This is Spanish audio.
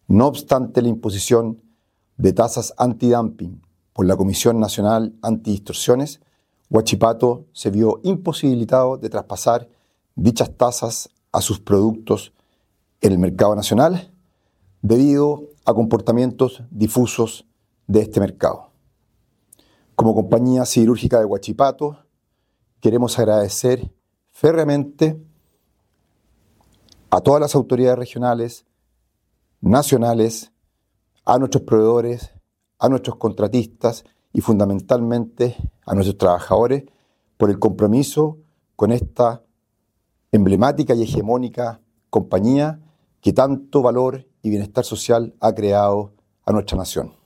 No obstante la imposición de tasas antidumping por la Comisión Nacional Antidistorsiones, Huachipato se vio imposibilitado de traspasar dichas tasas a sus productos en el mercado nacional debido a comportamientos difusos de este mercado. Como compañía siderúrgica de Huachipato, queremos agradecer férreamente a todas las autoridades regionales, nacionales, a nuestros proveedores, a nuestros contratistas y fundamentalmente a nuestros trabajadores por el compromiso con esta emblemática y hegemónica compañía que tanto valor y bienestar social ha creado a nuestra nación.